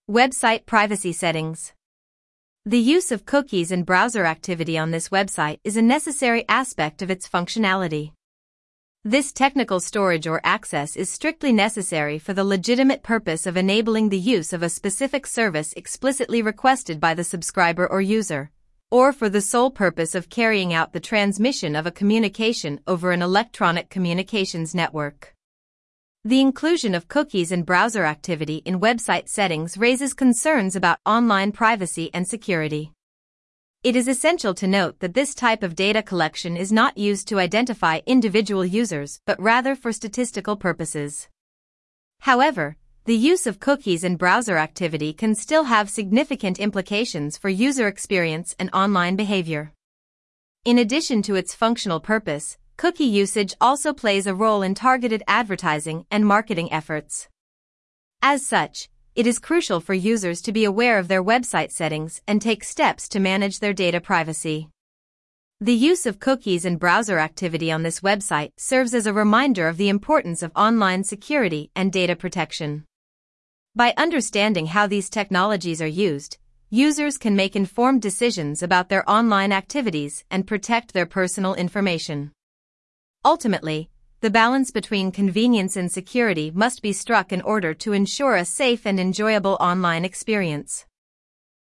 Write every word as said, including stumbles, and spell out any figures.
Website privacy settings. The use of cookies and browser activity on this website is a necessary aspect of its functionality. This technical storage or access is strictly necessary for the legitimate purpose of enabling the use of a specific service explicitly requested by the subscriber or user, or for the sole purpose of carrying out the transmission of a communication over an electronic communications network. The inclusion of cookies and browser activity in website settings raises concerns about online privacy and security. It is essential to note that this type of data collection is not used to identify individual users but rather for statistical purposes. However, the use of cookies and browser activity can still have significant implications for user experience and online behavior. In addition to its functional purpose, cookie usage also plays a role in targeted advertising and marketing efforts. As such, it is crucial for users to be aware of their website settings and take steps to manage their data privacy. The use of cookies and browser activity on this website serves as a reminder of the importance of online security and data protection. By understanding how these technologies are used, users can make informed decisions about their online activities and protect their personal information. Ultimately, the balance between convenience and security must be struck in order to ensure a safe and enjoyable online experience.